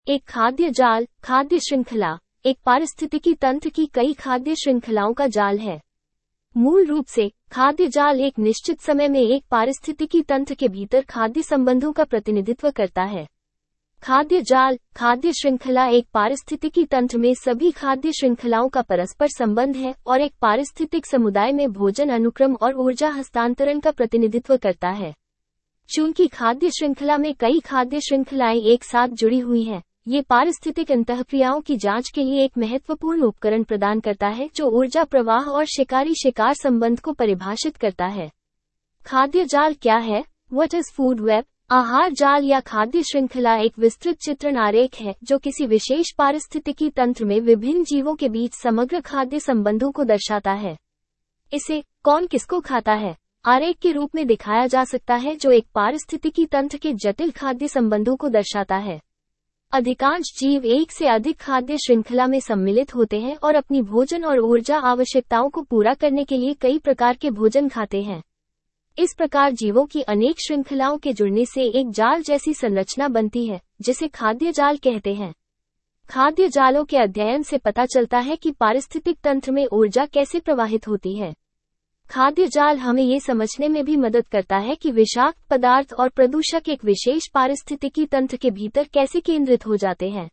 एक खाद्य जाल, खाद्य श्रृंखला, एक पारिस्थितिकी तंत्र की कई खाद्य श्रृंखलाओं का जाल है। मूल रूप से, खाद्य जाल एक निश्चित समय में एक पारिस्थितिकी तंत्र के भीतर खाद्य संबंधों का प्रतिनिधित्व करता है। खाद्य जाल, खाद्य श्रृंखला एक पारिस्थितिकी तंत्र में सभी खाद्य श्रृंखलाओं का परस्पर संबंध है और एक पारिस्थितिक समुदाय में भोजन अनुक्रम और ऊर्जा हस्तांतरण का प्रतिनिधित्व करता है। चूंकि खाद्य श्रृंखला में कई खाद्य श्रृंखलाएं एक साथ जुड़ी हुई हैं, ये पारिस्थितिक अंतःक्रियाओं की जांच के लिए एक महत्वपूर्ण उपकरण प्रदान करता है जो ऊर्जा प्रवाह और शिकारी शिकार संबंध को परिभाषित करता है। खाद्य जाल क्या है? What is food web? आहार जाल या खाद्य श्रृंखला एक विस्तृत चित्रण आरेख है जो किसी विशेष पारिस्थितिकी तंत्र में विभिन्न जीवों के बीच समग्र खाद्य संबंधों को दर्शाता है। इसे कौन किसको खाता है आरेख के रूप में दिखाया जा सकता है, जो एक पारिस्थितिकी तंत्र के जटिल खाद्य संबंधों को दर्शाता है। अधिकांश जीव एक से अधिक खाद्य श्रृंखला में सम्मिलित होते हैं और अपनी भोजन और ऊर्जा आवश्यकताओं को पूरा करने के लिए कई प्रकार के भोजन खाते हैं। इस प्रकार जीवों की अनेक श्रृंखलाओं के जुड़ने से एक जाल जैसी संरचना बनती है, जिसे खाद्य जाल कहते हैं। खाद्य जालों के अध्ययन से पता चलता है कि पारिस्थितिक तंत्र में ऊर्जा कैसे प्रवाहित होती है। खाद्य जाल हमें ये समझने में भी मदद करता है कि विषाक्त पदार्थ और प्रदूषक एक विशेष पारिस्थितिकी तंत्र के भीतर कैसे केंद्रित हो जाते हैं।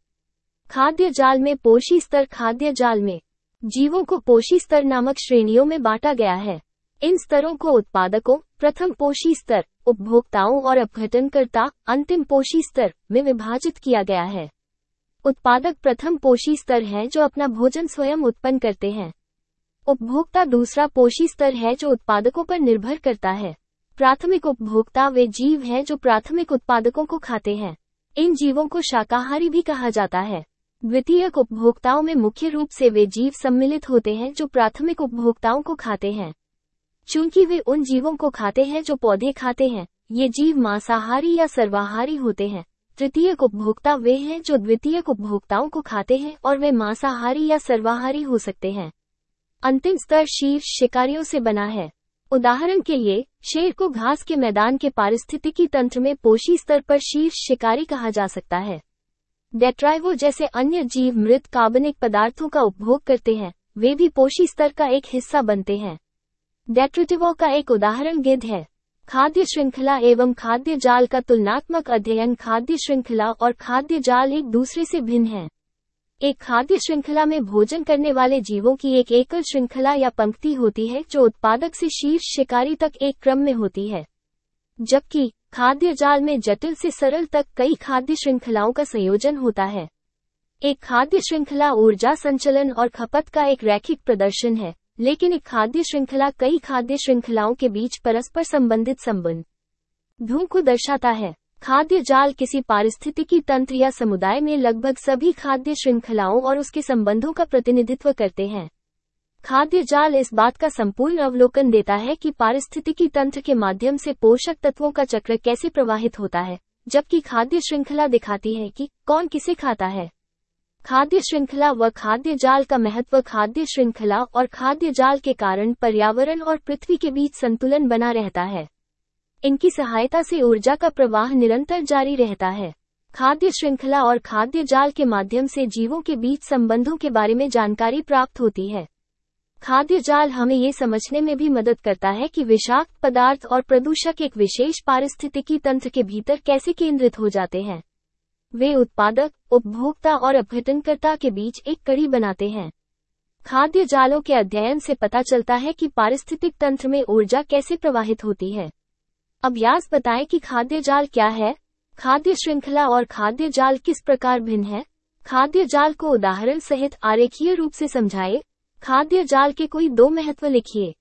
खाद्य जाल में पोषी स्तर। खाद्य जाल में जीवों को पोषी स्तर नामक श्रेणियों में बांटा गया है। इन स्तरों को उत्पादकों, प्रथम पोषी स्तर, उपभोक्ताओं और अपघटनकर्ता, अंतिम पोषी स्तर में विभाजित किया गया है। उत्पादक प्रथम पोषी स्तर है जो अपना भोजन स्वयं उत्पन्न करते हैं। उपभोक्ता दूसरा पोषी स्तर है जो उत्पादकों पर निर्भर करता है। प्राथमिक उपभोक्ता वे जीव हैं जो प्राथमिक उत्पादकों को खाते हैं। इन जीवों को शाकाहारी भी कहा जाता है। द्वितीयक उपभोक्ताओं में मुख्य रूप से वे जीव सम्मिलित होते हैं जो प्राथमिक उपभोक्ताओं को खाते हैं। चूंकि वे उन जीवों को खाते हैं जो पौधे खाते हैं, ये जीव मांसाहारी या सर्वाहारी होते हैं। तृतीयक उपभोक्ता वे हैं जो द्वितीयक उपभोक्ताओं को खाते हैं और वे मांसाहारी या सर्वाहारी हो सकते हैं। अंतिम स्तर शीर्ष शिकारियों से बना है। उदाहरण के लिए, शेर को घास के मैदान के पारिस्थितिकी तंत्र में पोषी स्तर पर शीर्ष शिकारी कहा जा सकता है। डेट्राइवो जैसे अन्य जीव मृत कार्बनिक पदार्थों का उपभोग करते हैं, वे भी पोषी स्तर का एक हिस्सा बनते हैं। डेट्रिटिवो का एक उदाहरण गिद्ध है। खाद्य श्रृंखला एवं खाद्य जाल का तुलनात्मक अध्ययन। खाद्य श्रृंखला और खाद्य जाल एक दूसरे से भिन्न हैं। एक खाद्य श्रृंखला में भोजन करने वाले जीवों की एक एकल श्रृंखला या पंक्ति होती है जो उत्पादक से शीर्ष शिकारी तक एक क्रम में होती है, जबकि खाद्य जाल में जटिल से सरल तक कई खाद्य श्रृंखलाओं का संयोजन होता है। एक खाद्य श्रृंखला ऊर्जा संचलन और खपत का एक रैखिक प्रदर्शन है, लेकिन एक खाद्य श्रृंखला कई खाद्य श्रृंखलाओं के बीच परस्पर संबंधित संबंधों को दर्शाता है। खाद्य जाल किसी पारिस्थितिकी तंत्र या समुदाय में लगभग सभी खाद्य श्रृंखलाओं और उसके संबंधों का प्रतिनिधित्व करते हैं। खाद्य जाल इस बात का संपूर्ण अवलोकन देता है कि पारिस्थितिकी तंत्र के माध्यम से पोषक तत्वों का चक्र कैसे प्रवाहित होता है, जबकि खाद्य श्रृंखला दिखाती है कि कौन किसे खाता है। खाद्य श्रृंखला व खाद्य जाल का महत्व। खाद्य श्रृंखला और खाद्य जाल के कारण पर्यावरण और पृथ्वी के बीच संतुलन बना रहता है। इनकी सहायता से ऊर्जा का प्रवाह निरंतर जारी रहता है। खाद्य श्रृंखला और खाद्य जाल के माध्यम से जीवों के बीच संबंधों के बारे में जानकारी प्राप्त होती है। खाद्य जाल हमें ये समझने में भी मदद करता है कि विषाक्त पदार्थ और प्रदूषक एक विशेष पारिस्थितिकी तंत्र के भीतर कैसे केंद्रित हो जाते हैं। वे उत्पादक, उपभोक्ता और अपघटनकर्ता के बीच एक कड़ी बनाते हैं। खाद्य जालों के अध्ययन से पता चलता है कि पारिस्थितिक तंत्र में ऊर्जा कैसे प्रवाहित होती है। अभ्यास बताएं कि खाद्य जाल क्या है। खाद्य श्रृंखला और खाद्य जाल किस प्रकार भिन्न है। खाद्य जाल को उदाहरण सहित आरेखीय रूप से समझाएं। खाद्य जाल के कोई दो महत्व लिखिए।